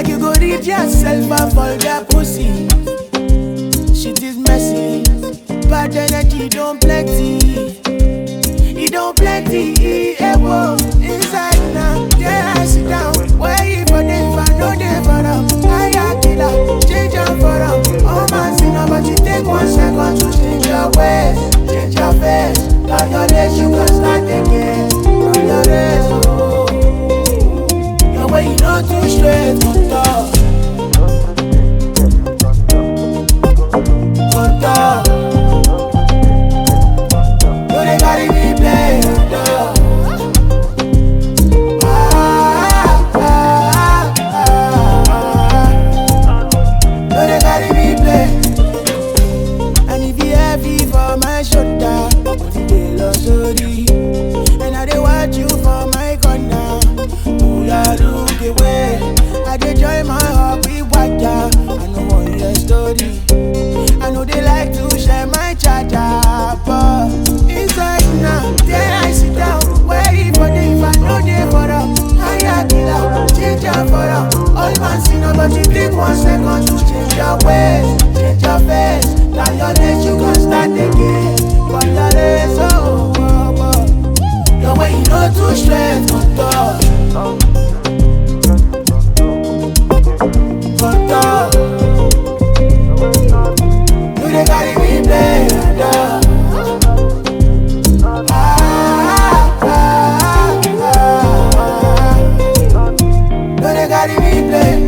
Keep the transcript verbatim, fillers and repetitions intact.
Like you go read yourself and fall that pussy. Shit is messy. Bad energy don't plenty. It don't plenty. Eh, whoa. Inside now, there I sit down. Where you for them, if I know they for them. I got killer, change them for them. Oh man, see now, but you take one second to change your ways, change your face. Turn your days, you can start again. Turn your days, oh. Your way you know too straight, good talk. Good talk. You they carry me play, dog. Ah, ah, ah, ah. You they carry me play. And if you heavy for my shoulder, they lost sorry. And I they watch you for my corner. Pull out, look away. I they join my heart with water. I know one your story. I know they like to share my charger, but inside now, there I sit down. Waiting for them, if I know they for them. I got killer, change your for them. All man see no, but you take one second to change your ways, change your face. Now your days you can start again. But your days, oh, oh, oh. Your way you know too straight, good talk. Good talk. You they carry me play, dog. Ah, ah, ah, ah. You they carry me play.